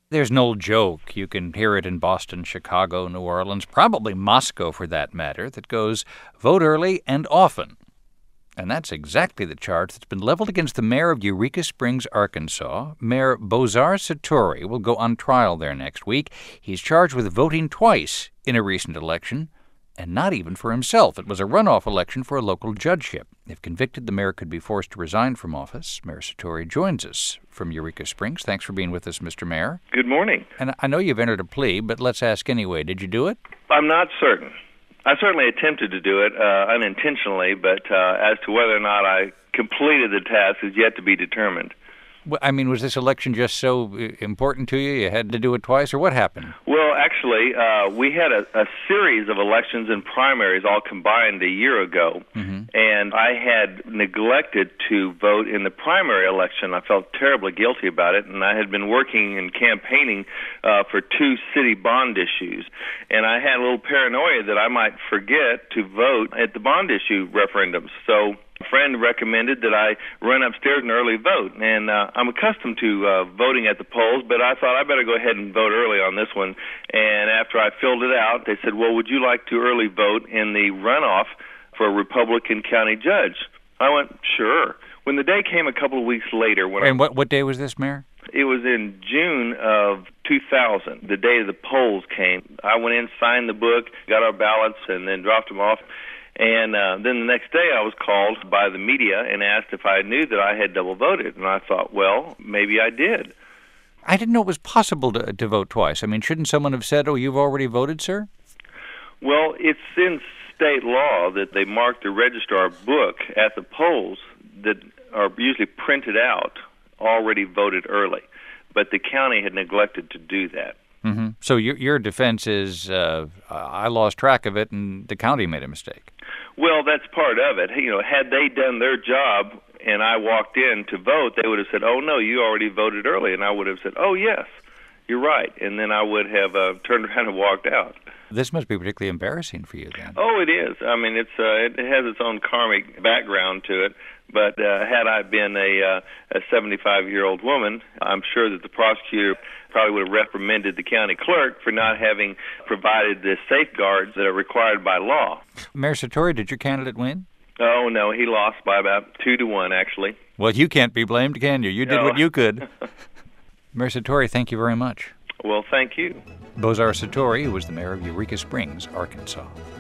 There's an old joke, you can hear it in Boston, Chicago, New Orleans, probably Moscow for that matter, that goes, vote early and often. And that's exactly the charge that's been leveled against the mayor of Eureka Springs, Arkansas. Mayor Bozar Satori will go on trial there next week. He's charged with voting twice in a recent election, and not even for himself. It was a runoff election for a local judgeship. If convicted, the mayor could be forced to resign from office. Mayor Satori joins us from Eureka Springs. Thanks for being with us, Mr. Mayor. Good morning. And I know you've entered a plea, but let's ask anyway. Did you do it? I'm not certain. I certainly attempted to do it unintentionally, but as to whether or not I completed the task is yet to be determined. I mean, was this election just so important to you? You had to do it twice, or what happened? Well, actually, we had a series of elections and primaries all combined a year ago, and I had neglected to vote in the primary election. I felt terribly guilty about it, and I had been working and campaigning for 2 city bond issues, and I had a little paranoia that I might forget to vote at the bond issue referendums. So a friend recommended that I run upstairs and early vote, and I'm accustomed to voting at the polls, but I thought I better go ahead and vote early on this one. And after I filled it out, they said, well, would you like to early vote in the runoff for a Republican county judge? I went, sure. When the day came a couple of weeks later... What day was this, Mayor? It was in June of 2000, the day the polls came. I went in, signed the book, got our ballots, and then dropped them off. And then the next day I was called by the media and asked if I knew that I had double voted. And I thought, well, maybe I did. I didn't know it was possible to vote twice. I mean, shouldn't someone have said, oh, you've already voted, sir? Well, it's in state law that they mark the registrar book at the polls that are usually printed out, already voted early. But the county had neglected to do that. Mm-hmm. So your defense is, I lost track of it and the county made a mistake. Well, that's part of it. You know, had they done their job and I walked in to vote, they would have said, oh, no, you already voted early. And I would have said, oh, yes, you're right. And then I would have turned around and walked out. This must be particularly embarrassing for you then. Oh, it is. I mean, it has its own karmic background to it. But had I been a 75-year-old woman, I'm sure that the prosecutor probably would have reprimanded the county clerk for not having provided the safeguards that are required by law. Mayor Satori, did your candidate win? Oh, no, he lost by about 2-1, actually. Well, you can't be blamed, can you? You did what you could. Mayor Satori, thank you very much. Well, thank you. Bozar Satori, who was the mayor of Eureka Springs, Arkansas.